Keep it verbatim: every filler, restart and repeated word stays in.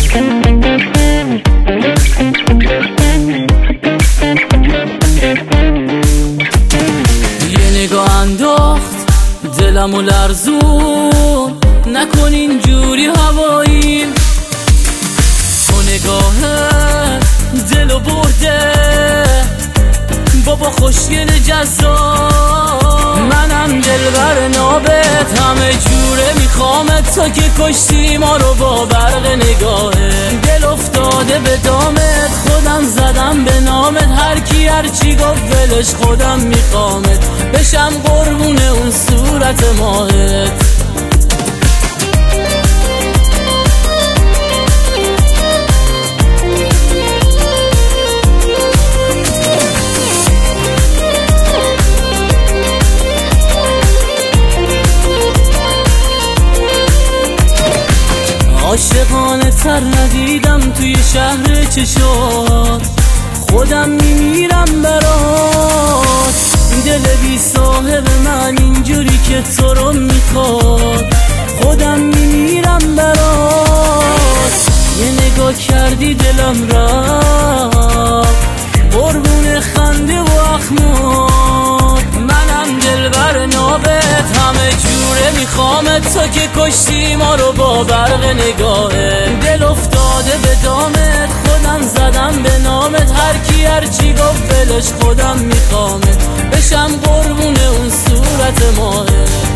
یه نگاه انداخت دلمو لرزون، نکن اینجوری هواییم. تو نگاهت دلو برده بابا، خوشگل جذاب. منم دلبر نابت، همه جوره میخوامت. تا که کشتی ما رو با برق نگاهت، دل افتاده به دامت، خودم زدم به نامت. هر کی هر چی گفت ولش، خودم میخوامت بشم قربون اون صورت ماهت. عاشقانه تر ندیدم توی شهر چشات، خودم میمیرم برات. دل بی صاحب من اینجوری که تو رو میخواد، خودم میمیرم برات. یه نگاه کردی دلم رفت قربون خنده و اخمات. منم دلبر نابت، همه جوره میخوامت. تا که کشتی ما رو با برق نگاهت، دل افتاده به دامت، خودم زدم به نامت. هر کی هر چی گفت ولش، خودم میخوامت بشم قربون اون صورت ماهت.